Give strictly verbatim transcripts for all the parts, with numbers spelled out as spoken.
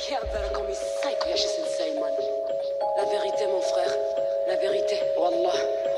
Chiabera come sai che esce sensei, man. La vérité, mon frère, la vérité, wallah.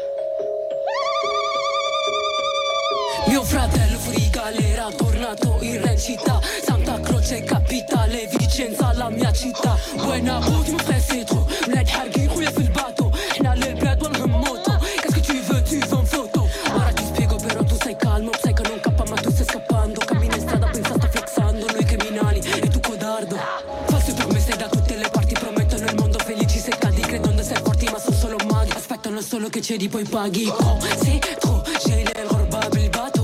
Mio fratello fuori galera, tornato in re città. Santa Croce capitale, Vicenza la mia città. Buena route, mon frère c'est trop. ولاد حارقين خويا في الباطو. حنا للبلاد والهموتو. Qu'est-ce que tu veux, tu veux en photo. Ora ti spiego però tu sei calmo. Sai che non cappa ma tu stai scappando. Cammina in strada pensa sta flexando. Noi criminali e tu codardo. False promesse da tutte le parti. Promettono il mondo felici se caldi. Credono essere forti ma sono solo maghi. Aspettano solo che cedi poi paghi. Oh, c'est trop. J'ai l'air غربة بالباطو.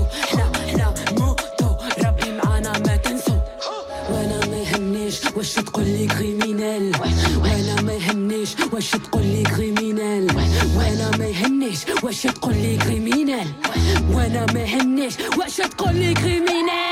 واش تقول لي كريمينال وانا ما يهمنيش واش تقول لي كريمينال وانا ما يهمنيش واش تقول لي كريمينال وانا ما يهمنيش واش تقول لي كريمينال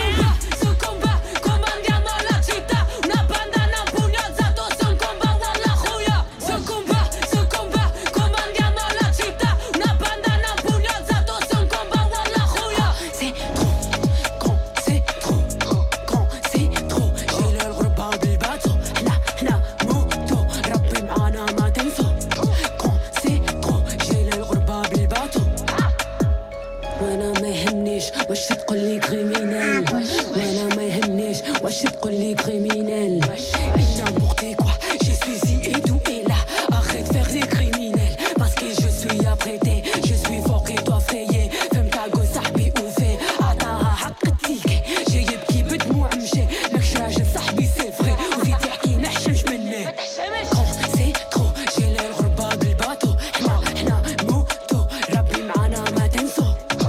واش تقول لي كريمينال وانا ما يهمنيش واش تقول لي كريمينال انا بوقتي كوا je suis ici et tout est là arrête de faire des criminels parce que je suis apprêté je suis fort et toi frayé فهمت عقول صاحبي وفي عطاها حق التيكي جاي يبكي بدموع مشي ماكش راجل صاحبي سي فري وزيد يحكي نحشمش مني سي ترو جي لي الغربة بالباطو حنا حنا موتو ربي معانا ما تنسو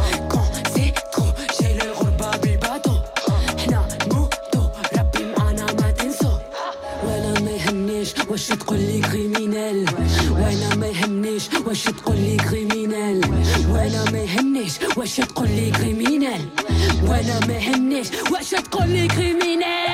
واش تقول لي كريمينال وانا ما يهمنيش واش تقول لي كريمينال وانا ما يهمنيش واش تقول لي كريمينال وانا ما يهمنيش واش تقول لي كريمينال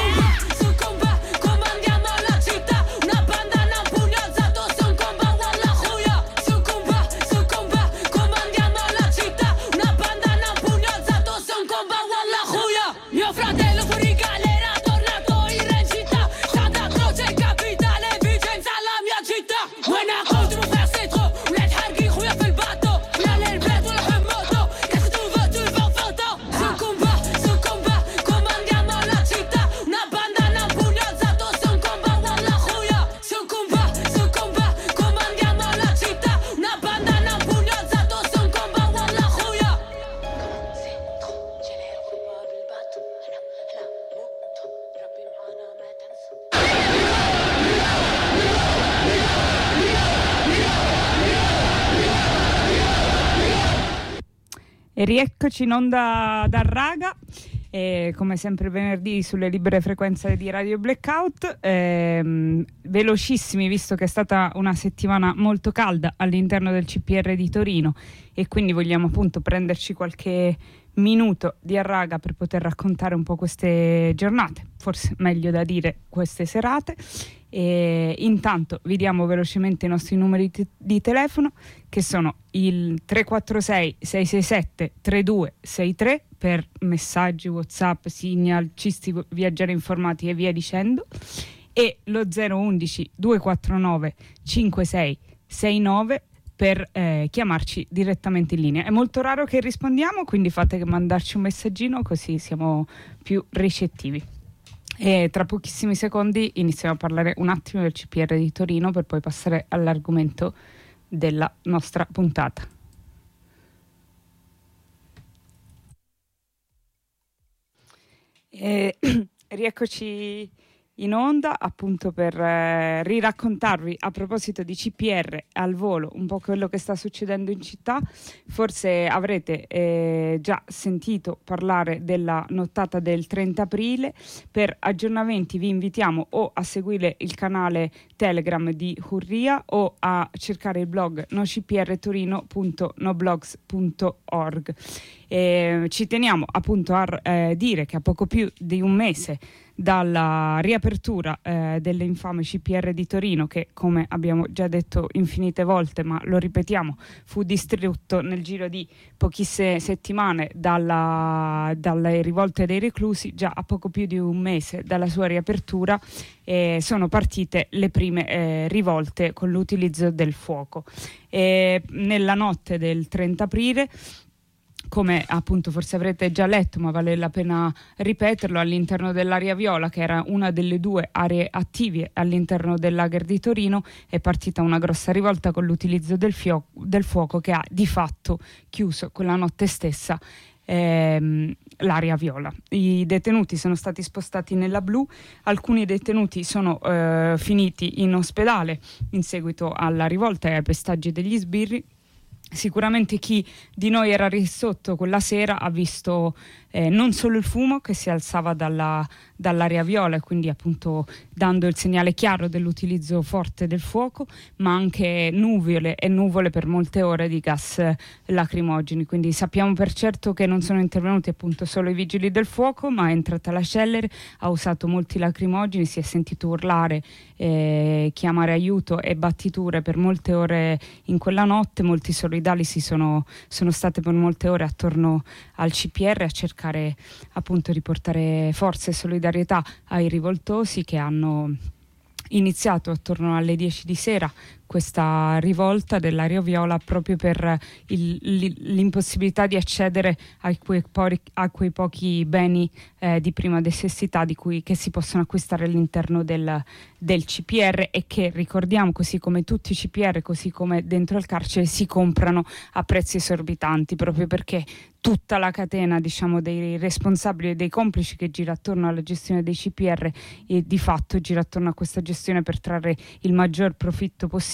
E rieccoci in onda da Raga, e come sempre venerdì sulle libere frequenze di Radio Blackout, ehm, velocissimi visto che è stata una settimana molto calda all'interno del C P R di Torino e quindi vogliamo appunto prenderci qualche minuto di Raga per poter raccontare un po' queste giornate, forse meglio da dire queste serate. E intanto vi diamo velocemente i nostri numeri t- di telefono che sono il tre quattro sei sei sei sette tre due sei tre per messaggi, WhatsApp, Signal, Cisti, Viaggiare Informati e via dicendo, e lo zero undici due quattro nove cinque sei sei nove per eh, chiamarci direttamente in linea. È molto raro che rispondiamo, quindi fate che mandarci un messaggino così siamo più ricettivi. E tra pochissimi secondi iniziamo a parlare un attimo del C P R di Torino per poi passare all'argomento della nostra puntata. E, rieccoci in onda appunto per eh, riraccontarvi a proposito di C P R al volo un po' quello che sta succedendo in città. Forse avrete eh, già sentito parlare della nottata del trenta aprile. Per aggiornamenti vi invitiamo o a seguire il canale Telegram di Hurria o a cercare il blog nocprtorino punto noblogs punto org. Eh, ci teniamo appunto a eh, dire che a poco più di un mese dalla riapertura eh, delle infame C P R di Torino, che come abbiamo già detto infinite volte, ma lo ripetiamo, fu distrutto nel giro di pochissime settimane dalla, dalle rivolte dei reclusi. Già a poco più di un mese dalla sua riapertura eh, sono partite le prime eh, rivolte con l'utilizzo del fuoco. E nella notte del trenta aprile, come appunto forse avrete già letto, ma vale la pena ripeterlo, all'interno dell'area viola, che era una delle due aree attive all'interno del lager di Torino, è partita una grossa rivolta con l'utilizzo del, fio- del fuoco, che ha di fatto chiuso quella notte stessa ehm, l'area viola. I detenuti sono stati spostati nella blu, alcuni detenuti sono eh, finiti in ospedale in seguito alla rivolta e ai pestaggi degli sbirri. Sicuramente chi di noi era lì sotto quella sera ha visto eh, non solo il fumo che si alzava dalla, dall'area viola, e quindi appunto dando il segnale chiaro dell'utilizzo forte del fuoco, ma anche nuvole e nuvole per molte ore di gas lacrimogeni. Quindi sappiamo per certo che non sono intervenuti appunto solo i vigili del fuoco, ma è entrata la Scheller, ha usato molti lacrimogeni, si è sentito urlare, eh, chiamare aiuto e battiture per molte ore in quella notte. Molti solidali si sono, sono state per molte ore attorno al C P R a cercare appunto di portare forza e solidarietà ai rivoltosi, che hanno iniziato attorno alle dieci di sera questa rivolta dell'area viola proprio per il, l'impossibilità di accedere a quei, po- a quei pochi beni eh, di prima necessità di cui, che si possono acquistare all'interno del, del C P R, e che, ricordiamo, così come tutti i C P R, così come dentro al carcere, si comprano a prezzi esorbitanti, proprio perché tutta la catena, diciamo, dei responsabili e dei complici che gira attorno alla gestione dei C P R e di fatto gira attorno a questa gestione per trarre il maggior profitto possibile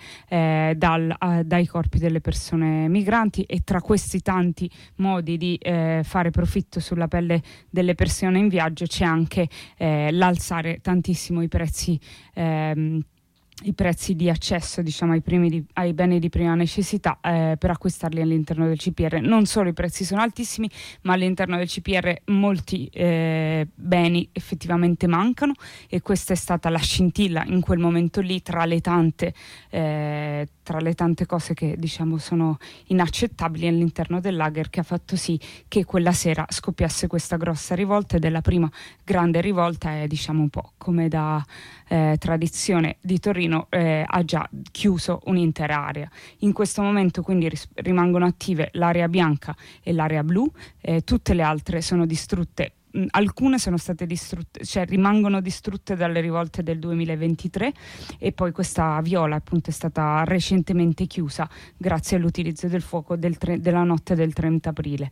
eh, dal, a, dai corpi delle persone migranti. E tra questi tanti modi di eh, fare profitto sulla pelle delle persone in viaggio c'è anche eh, l'alzare tantissimo i prezzi ehm, i prezzi di accesso, diciamo, ai, primi di, ai beni di prima necessità eh, per acquistarli all'interno del C P R. Non solo i prezzi sono altissimi, ma all'interno del C P R molti eh, beni effettivamente mancano, e questa è stata la scintilla in quel momento lì tra le tante eh, tra le tante cose che, diciamo, sono inaccettabili all'interno del lager, che ha fatto sì che quella sera scoppiasse questa grossa rivolta. Ed è la prima grande rivolta, e diciamo un po' come da eh, tradizione di Torino eh, ha già chiuso un'intera area. In questo momento quindi ris- rimangono attive l'area bianca e l'area blu, eh, tutte le altre sono distrutte. Alcune sono state distrutte, cioè rimangono distrutte dalle rivolte del duemilaventitré, e poi questa viola appunto è stata recentemente chiusa grazie all'utilizzo del fuoco del tre, della notte del trenta aprile.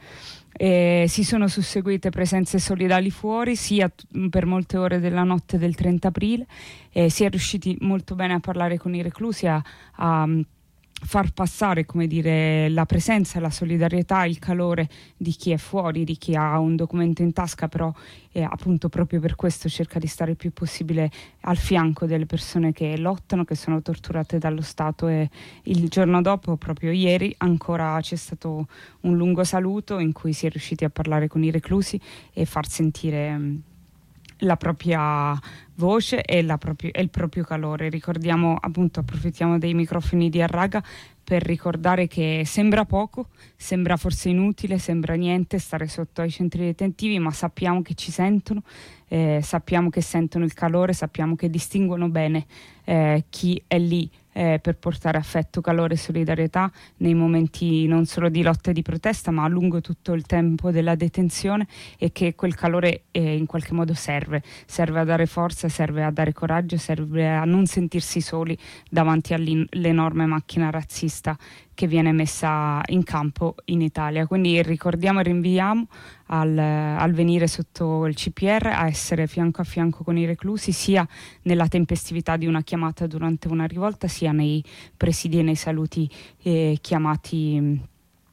E si sono susseguite presenze solidali fuori sia t- per molte ore della notte del trenta aprile, e si è riusciti molto bene a parlare con i reclusi, a, a far passare, come dire, la presenza, la solidarietà, il calore di chi è fuori, di chi ha un documento in tasca, però eh, appunto proprio per questo cerca di stare il più possibile al fianco delle persone che lottano, che sono torturate dallo Stato. E il giorno dopo, proprio ieri, ancora c'è stato un lungo saluto in cui si è riusciti a parlare con i reclusi e far sentire mh, la propria voce e, la proprio, e il proprio calore. Ricordiamo, appunto, approfittiamo dei microfoni di Arraga per ricordare che sembra poco, sembra forse inutile, sembra niente stare sotto ai centri detentivi, ma sappiamo che ci sentono, eh, sappiamo che sentono il calore, sappiamo che distinguono bene eh, chi è lì Eh, per portare affetto, calore e solidarietà nei momenti non solo di lotta e di protesta, ma a lungo tutto il tempo della detenzione, e che quel calore eh, in qualche modo serve, serve a dare forza, serve a dare coraggio, serve a non sentirsi soli davanti all'enorme macchina razzista che viene messa in campo in Italia. Quindi ricordiamo e rinviamo al, al venire sotto il C P R, a essere fianco a fianco con i reclusi, sia nella tempestività di una chiamata durante una rivolta, sia nei presidi e nei saluti eh, chiamati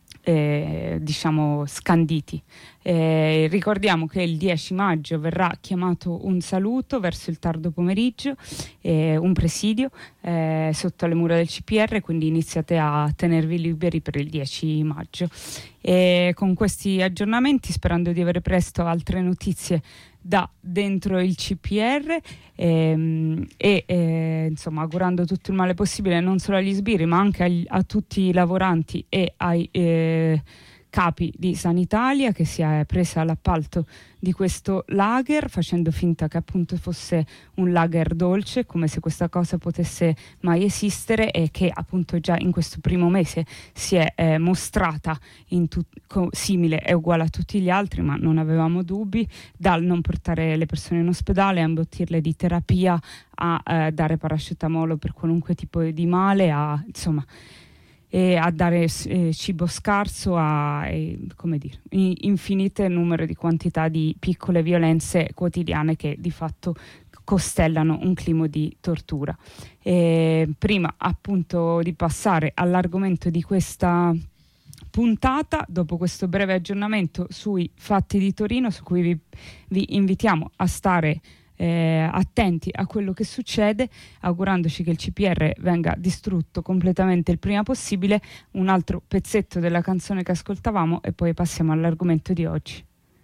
Eh, diciamo scanditi. Eh, ricordiamo che il dieci maggio verrà chiamato un saluto verso il tardo pomeriggio, eh, un presidio eh, sotto le mura del C P R, quindi iniziate a tenervi liberi per il dieci maggio. E con questi aggiornamenti, sperando di avere presto altre notizie da dentro il C P R, ehm, e eh, insomma augurando tutto il male possibile non solo agli sbirri ma anche agli, a tutti i lavoranti e ai eh, capi di Sanitalia, che si è presa l'appalto di questo lager, facendo finta che appunto fosse un lager dolce, come se questa cosa potesse mai esistere, e che appunto già in questo primo mese si è eh, mostrata in tut- co- simile e uguale a tutti gli altri, ma non avevamo dubbi, dal non portare le persone in ospedale, a imbottirle di terapia, a eh, dare paracetamolo per qualunque tipo di male, a insomma e a dare eh, cibo scarso, a eh, come dire, infinite numero di quantità di piccole violenze quotidiane che di fatto costellano un clima di tortura. E prima appunto di passare all'argomento di questa puntata, dopo questo breve aggiornamento sui fatti di Torino, su cui vi, vi invitiamo a stare Eh, attenti a quello che succede, augurandoci che il C P R venga distrutto completamente il prima possibile, un altro pezzetto della canzone che ascoltavamo e poi passiamo all'argomento di oggi.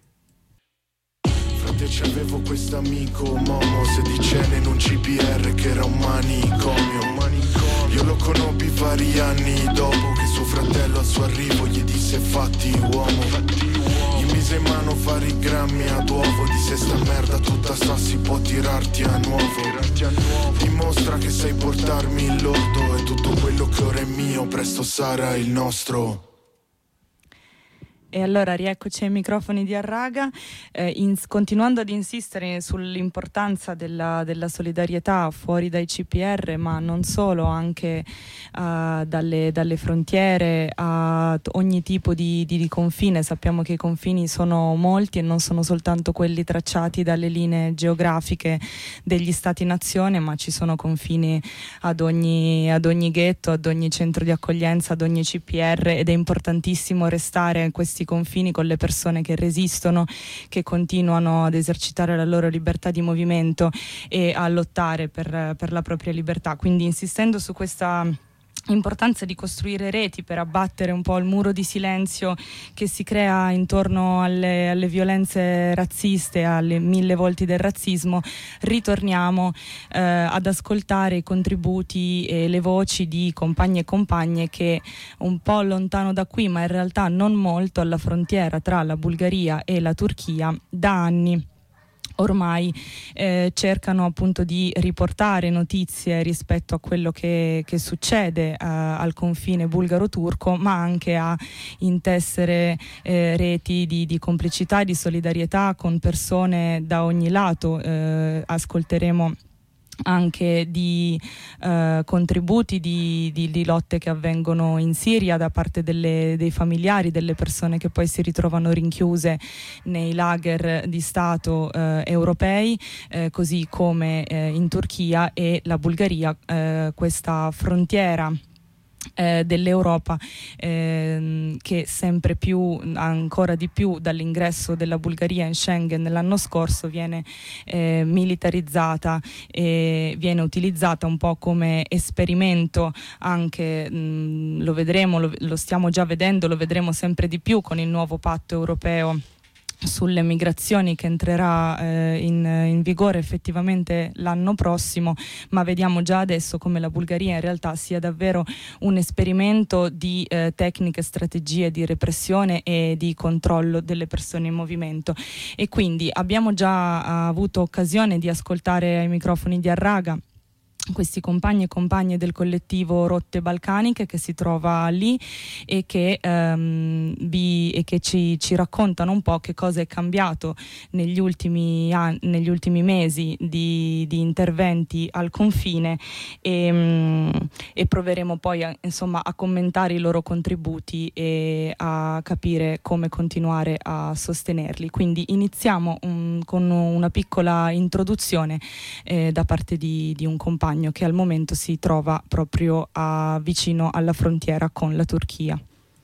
Frate, c'avevo quest'amico Momo, sedicenne in un C P R che era un manicomio. Io lo conobbi vari anni dopo che suo fratello al suo arrivo gli disse fatti uomo. Gli mise in mano vari grammi ad uovo, disse sta merda tutta sta si può tirarti a nuovo. Dimostra che sai portarmi il lordo e tutto quello che ora è mio presto sarà il nostro. E allora rieccoci ai microfoni di Arraga, eh, in, continuando ad insistere sull'importanza della, della solidarietà fuori dai C P R, ma non solo, anche uh, dalle, dalle frontiere a ogni tipo di, di, di confine. Sappiamo che i confini sono molti e non sono soltanto quelli tracciati dalle linee geografiche degli stati-nazione, ma ci sono confini ad ogni, ad ogni ghetto, ad ogni centro di accoglienza, ad ogni C P R, ed è importantissimo restare in questi confini con le persone che resistono, che continuano ad esercitare la loro libertà di movimento e a lottare per, per la propria libertà. Quindi insistendo su questa importanza di costruire reti per abbattere un po' il muro di silenzio che si crea intorno alle, alle violenze razziste, alle mille volti del razzismo, ritorniamo eh, ad ascoltare i contributi e le voci di compagni e compagne che un po' lontano da qui, ma in realtà non molto, alla frontiera tra la Bulgaria e la Turchia, da anni ormai eh, cercano appunto di riportare notizie rispetto a quello che, che succede eh, al confine bulgaro-turco, ma anche a intessere eh, reti di, di complicità e di solidarietà con persone da ogni lato. Eh, ascolteremo anche di eh, contributi di, di, di lotte che avvengono in Siria da parte delle, dei familiari delle persone che poi si ritrovano rinchiuse nei lager di Stato eh, europei, eh, così come eh, in Turchia e la Bulgaria, eh, questa frontiera Eh, dell'Europa eh, che sempre più, ancora di più dall'ingresso della Bulgaria in Schengen l'anno scorso, viene eh, militarizzata e viene utilizzata un po' come esperimento anche, mh, lo vedremo, lo, lo stiamo già vedendo, lo vedremo sempre di più con il nuovo patto europeo sulle migrazioni che entrerà eh, in, in vigore effettivamente l'anno prossimo, ma vediamo già adesso come la Bulgaria in realtà sia davvero un esperimento di eh, tecniche, strategie di repressione e di controllo delle persone in movimento. E quindi abbiamo già avuto occasione di ascoltare ai microfoni di Arraga questi compagni e compagne del collettivo Rotte Balcaniche che si trova lì e che, ehm, vi, e che ci, ci raccontano un po' che cosa è cambiato negli ultimi, anni, negli ultimi mesi di, di interventi al confine, e, mh, e proveremo poi a, insomma, a commentare i loro contributi e a capire come continuare a sostenerli. Quindi iniziamo um, con una piccola introduzione eh, da parte di, di un compagno che al momento si trova proprio a, vicino alla frontiera con la Turchia.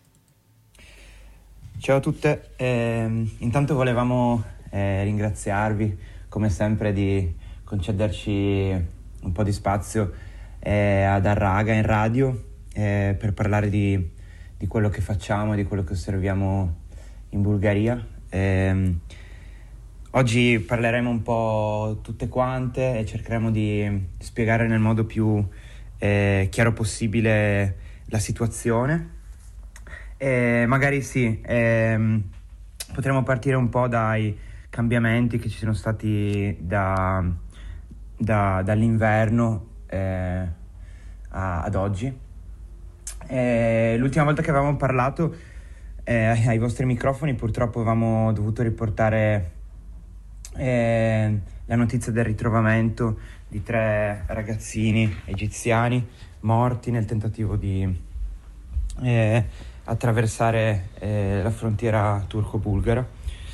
Ciao a tutte, eh, intanto volevamo eh, ringraziarvi come sempre di concederci un po' di spazio eh, ad Arraga in radio eh, per parlare di, di quello che facciamo, di quello che osserviamo in Bulgaria. E, oggi parleremo un po' tutte quante e cercheremo di spiegare nel modo più eh, chiaro possibile la situazione. E magari sì, ehm, potremmo partire un po' dai cambiamenti che ci sono stati da, da, dall'inverno eh, a, ad oggi. E l'ultima volta che avevamo parlato eh, ai vostri microfoni purtroppo avevamo dovuto riportare eh, la notizia del ritrovamento di tre ragazzini egiziani morti nel tentativo di eh, attraversare eh, la frontiera turco-bulgara.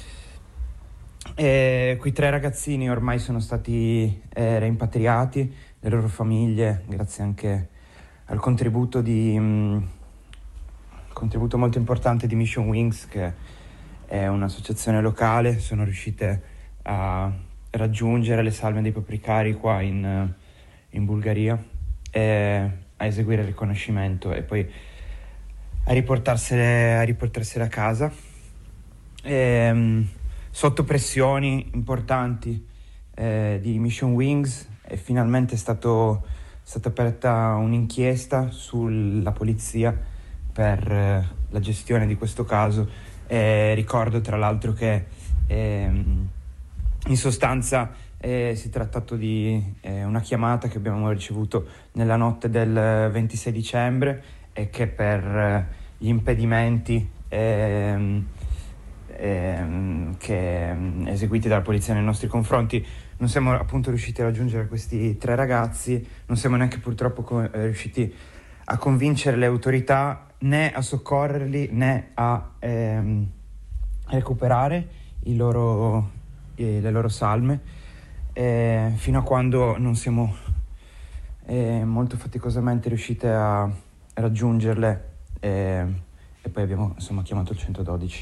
E quei tre ragazzini ormai sono stati eh, rimpatriati, le loro famiglie, grazie anche al contributo di mh, contributo molto importante di Mission Wings, che è un'associazione locale, sono riuscite a raggiungere le salme dei propri cari qua in, in Bulgaria e a eseguire il riconoscimento e poi a riportarsele, a riportarsele a casa. E, mh, sotto pressioni importanti eh, di Mission Wings è finalmente stato, è stata aperta un'inchiesta sulla polizia per eh, la gestione di questo caso. Eh, ricordo tra l'altro che ehm, in sostanza eh, si è trattato di eh, una chiamata che abbiamo ricevuto nella notte del ventisei dicembre e che per eh, gli impedimenti ehm, ehm, che, eseguiti dalla polizia nei nostri confronti non siamo appunto riusciti a raggiungere questi tre ragazzi, non siamo neanche purtroppo co- eh, riusciti a convincere le autorità né a soccorrerli né a ehm, recuperare i loro, eh, le loro salme, eh, fino a quando non siamo eh, molto faticosamente riusciti a raggiungerle eh, e poi abbiamo insomma chiamato il centododici.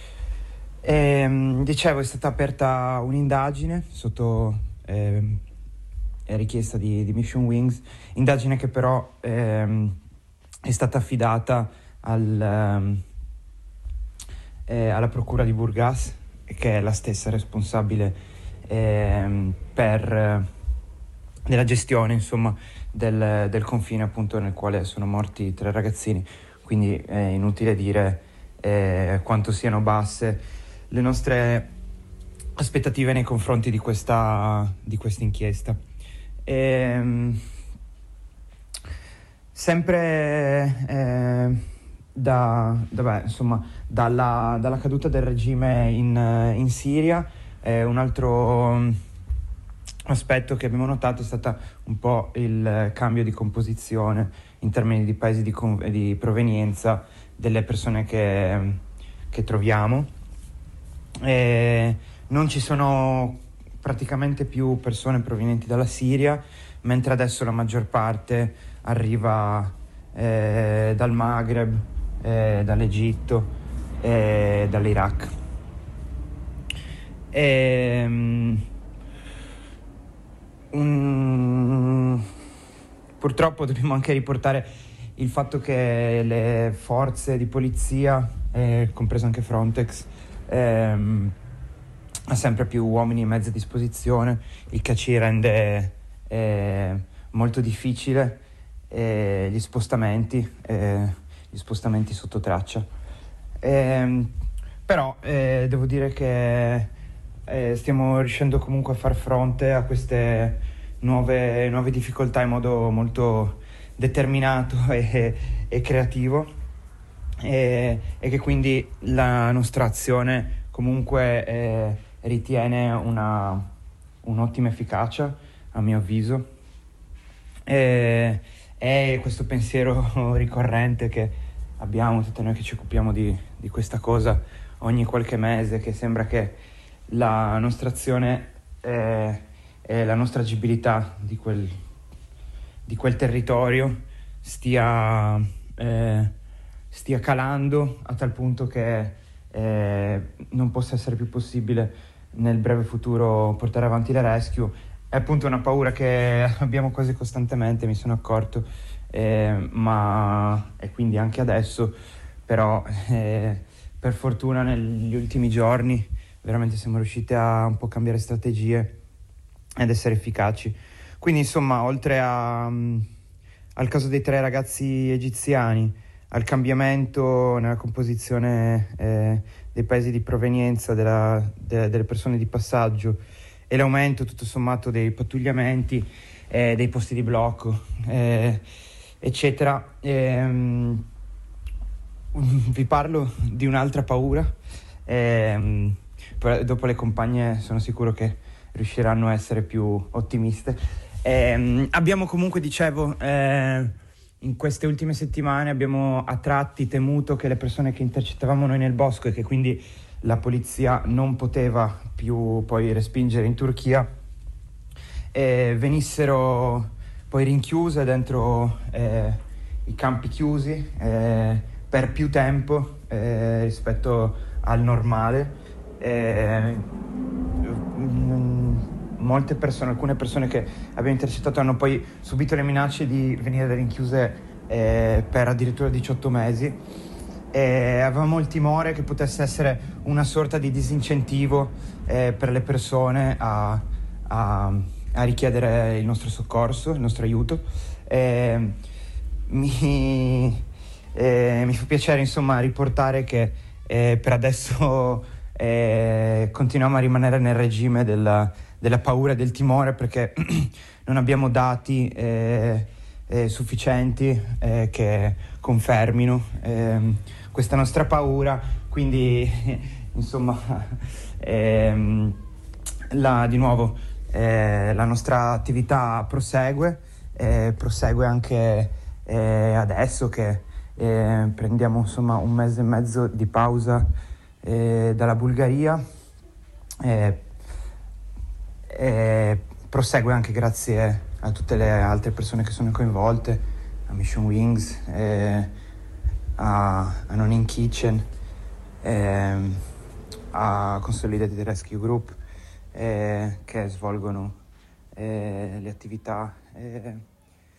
E, dicevo, è stata aperta un'indagine sotto eh, richiesta di, di Mission Wings, indagine che però ehm, è stata affidata al, eh, alla procura di Burgas, che è la stessa responsabile eh, per eh, della gestione insomma del, del confine appunto nel quale sono morti tre ragazzini, quindi è inutile dire eh, quanto siano basse le nostre aspettative nei confronti di questa di questa inchiesta. E, sempre eh, da, da beh, insomma, dalla, dalla caduta del regime in, in Siria, eh, un altro aspetto che abbiamo notato è stato un po' il cambio di composizione in termini di paesi di, di provenienza delle persone che, che troviamo. E non ci sono praticamente più persone provenienti dalla Siria, mentre adesso la maggior parte arriva eh, dal Maghreb, eh, dall'Egitto e dall'Iraq. E, um, un... Purtroppo dobbiamo anche riportare il fatto che le forze di polizia, eh, compreso anche Frontex, ehm, ha sempre più uomini e mezzi a disposizione, il che ci rende eh, molto difficile eh, gli spostamenti, eh, gli spostamenti sotto traccia. Eh, però eh, devo dire che eh, stiamo riuscendo comunque a far fronte a queste nuove, nuove difficoltà in modo molto determinato e, e creativo, e, e che quindi la nostra azione comunque eh, ritiene una, un'ottima efficacia, a mio avviso. E, è questo pensiero ricorrente che abbiamo tutti noi che ci occupiamo di, di questa cosa ogni qualche mese, che sembra che la nostra azione eh, e la nostra agibilità di quel, di quel territorio stia, eh, stia calando a tal punto che eh, non possa essere più possibile nel breve futuro portare avanti le rescue. È appunto una paura che abbiamo quasi costantemente, mi sono accorto, eh, ma e quindi anche adesso, però eh, per fortuna negli ultimi giorni veramente siamo riusciti a un po' cambiare strategie ed essere efficaci. Quindi insomma, oltre a, um, al caso dei tre ragazzi egiziani, al cambiamento nella composizione eh, dei paesi di provenienza della, de, delle persone di passaggio e l'aumento tutto sommato dei pattugliamenti, eh, dei posti di blocco, eh, eccetera, ehm, vi parlo di un'altra paura. ehm, dopo le compagne sono sicuro che riusciranno a essere più ottimiste. ehm, abbiamo comunque, dicevo, eh, in queste ultime settimane abbiamo a tratti temuto che le persone che intercettavamo noi nel bosco e che quindi la polizia non poteva più poi respingere in Turchia eh, venissero poi rinchiuse dentro eh, i campi chiusi eh, per più tempo eh, rispetto al normale. Eh, molte persone, alcune persone che abbiamo intercettato hanno poi subito le minacce di venire rinchiuse eh, per addirittura diciotto mesi. E avevamo il timore che potesse essere una sorta di disincentivo eh, per le persone a, a, a richiedere il nostro soccorso, il nostro aiuto. E mi, eh, mi fa piacere insomma riportare che eh, per adesso eh, continuiamo a rimanere nel regime della, della paura e del timore, perché non abbiamo dati eh, eh, sufficienti eh, che confermino eh, questa nostra paura. Quindi insomma ehm, la, di nuovo eh, la nostra attività prosegue eh, prosegue anche eh, adesso che eh, prendiamo insomma un mese e mezzo di pausa eh, dalla Bulgaria. eh, eh, prosegue anche grazie a tutte le altre persone che sono coinvolte, a Mission Wings, eh, a, a Non in Kitchen, eh, a Consolidated Rescue Group, eh, che svolgono eh, le attività. Eh.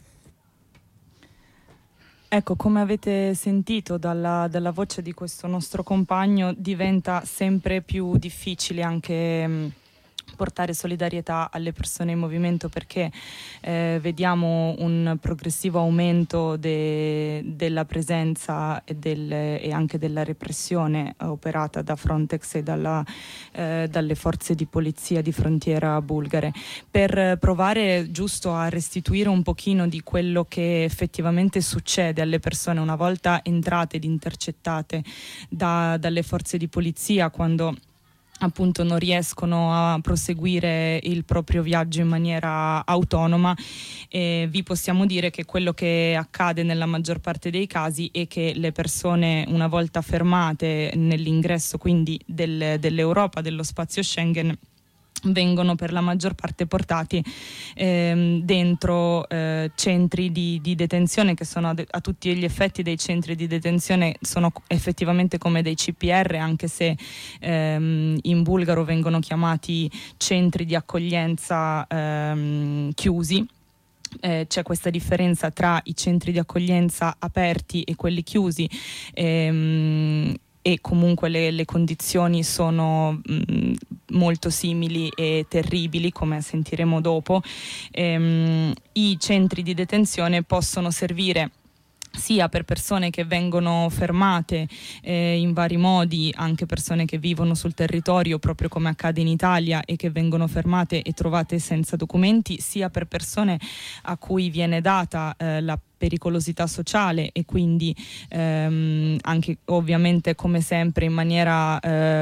Ecco, come avete sentito dalla, dalla voce di questo nostro compagno, diventa sempre più difficile anche mh, portare solidarietà alle persone in movimento, perché eh, vediamo un progressivo aumento de, della presenza e, del, e anche della repressione operata da Frontex e dalla, eh, dalle forze di polizia di frontiera bulgare, per provare giusto a restituire un pochino di quello che effettivamente succede alle persone una volta entrate ed intercettate da, dalle forze di polizia, quando appunto non riescono a proseguire il proprio viaggio in maniera autonoma. E vi possiamo dire che quello che accade nella maggior parte dei casi è che le persone, una volta fermate nell'ingresso quindi del, dell'Europa, dello spazio Schengen, vengono per la maggior parte portati ehm, dentro eh, centri di, di detenzione che sono a, de- a tutti gli effetti dei centri di detenzione, sono effettivamente come dei C P R, anche se ehm, in bulgaro vengono chiamati centri di accoglienza ehm, chiusi. Eh, c'è questa differenza tra i centri di accoglienza aperti e quelli chiusi, ehm, e comunque le, le condizioni sono mh, molto simili e terribili, come sentiremo dopo. Ehm, i centri di detenzione possono servire sia per persone che vengono fermate eh, in vari modi, anche persone che vivono sul territorio, proprio come accade in Italia, e che vengono fermate e trovate senza documenti, sia per persone a cui viene data eh, la pericolosità sociale e quindi ehm, anche ovviamente come sempre in maniera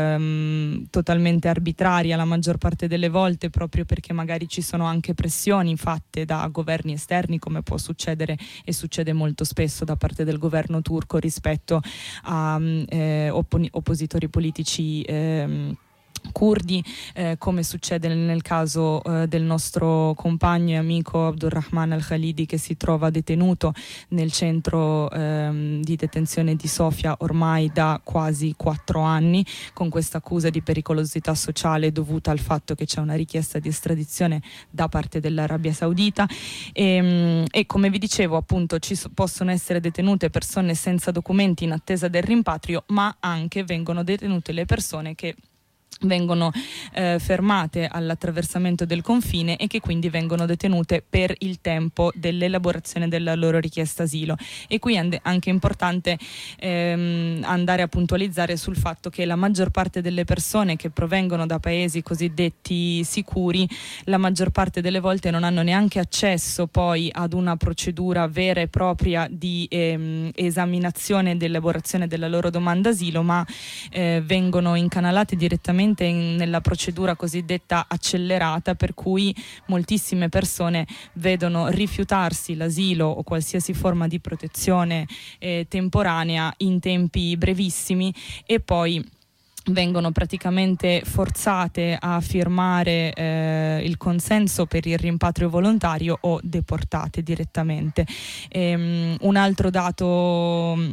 ehm, totalmente arbitraria la maggior parte delle volte, proprio perché magari ci sono anche pressioni fatte da governi esterni, come può succedere e succede molto spesso da parte del governo turco rispetto a eh, opponi- oppositori politici ehm, curdi, eh, come succede nel caso eh, del nostro compagno e amico Abdulrahman Al-Khalidi, che si trova detenuto nel centro ehm, di detenzione di Sofia ormai da quasi quattro anni, con questa accusa di pericolosità sociale dovuta al fatto che c'è una richiesta di estradizione da parte dell'Arabia Saudita. E, e come vi dicevo, appunto, ci so- possono essere detenute persone senza documenti in attesa del rimpatrio, ma anche vengono detenute le persone che vengono eh, fermate all'attraversamento del confine e che quindi vengono detenute per il tempo dell'elaborazione della loro richiesta asilo. E qui è anche importante ehm, andare a puntualizzare sul fatto che la maggior parte delle persone che provengono da paesi cosiddetti sicuri, la maggior parte delle volte non hanno neanche accesso poi ad una procedura vera e propria di ehm, esaminazione ed elaborazione della loro domanda asilo, ma eh, vengono incanalate direttamente In, nella procedura cosiddetta accelerata, per cui moltissime persone vedono rifiutarsi l'asilo o qualsiasi forma di protezione eh, temporanea in tempi brevissimi, e poi vengono praticamente forzate a firmare eh, il consenso per il rimpatrio volontario o deportate direttamente. Ehm, un altro dato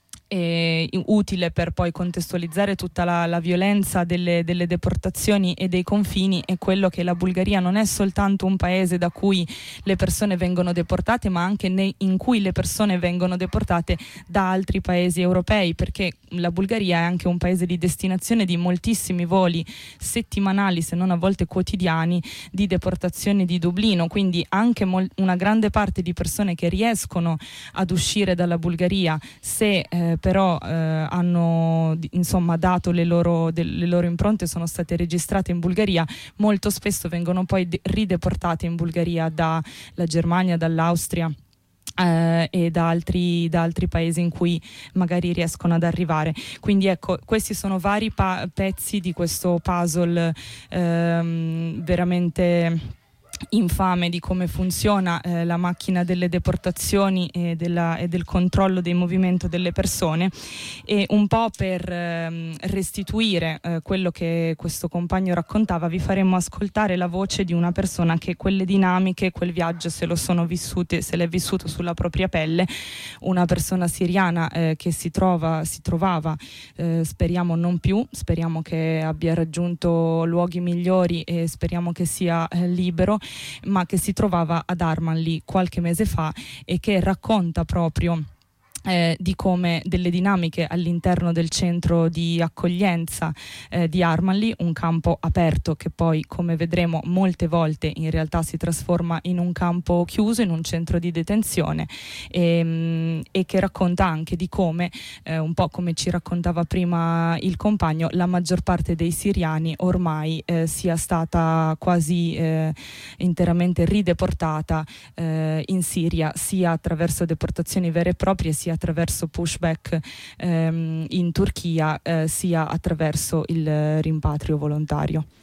E utile per poi contestualizzare tutta la, la violenza delle, delle deportazioni e dei confini è quello che la Bulgaria non è soltanto un paese da cui le persone vengono deportate, ma anche ne, in cui le persone vengono deportate da altri paesi europei, perché la Bulgaria è anche un paese di destinazione di moltissimi voli settimanali, se non a volte quotidiani, di deportazione di Dublino, quindi anche mol- una grande parte di persone che riescono ad uscire dalla Bulgaria, se eh, però eh, hanno insomma dato le loro, de- le loro impronte, sono state registrate in Bulgaria, molto spesso vengono poi de- rideportate in Bulgaria dalla Germania, dall'Austria eh, e da altri, da altri paesi in cui magari riescono ad arrivare. Quindi ecco, questi sono vari pa- pezzi di questo puzzle ehm, veramente infame di come funziona eh, la macchina delle deportazioni e, della, e del controllo del movimento delle persone. E un po' per eh, restituire eh, quello che questo compagno raccontava, vi faremo ascoltare la voce di una persona che quelle dinamiche, quel viaggio se lo sono vissute, se l'è vissuto sulla propria pelle, una persona siriana eh, che si trova, si trovava, eh, speriamo non più, speriamo che abbia raggiunto luoghi migliori e speriamo che sia eh, libero, ma che si trovava ad Armanli qualche mese fa e che racconta proprio Eh, di come delle dinamiche all'interno del centro di accoglienza eh, di Armanli, un campo aperto che poi, come vedremo, molte volte in realtà si trasforma in un campo chiuso, in un centro di detenzione, e, e che racconta anche di come, eh, un po' come ci raccontava prima il compagno, la maggior parte dei siriani ormai eh, sia stata quasi eh, interamente rideportata eh, in Siria, sia attraverso deportazioni vere e proprie, sia attraverso pushback ehm, in Turchia, eh, sia attraverso il rimpatrio volontario.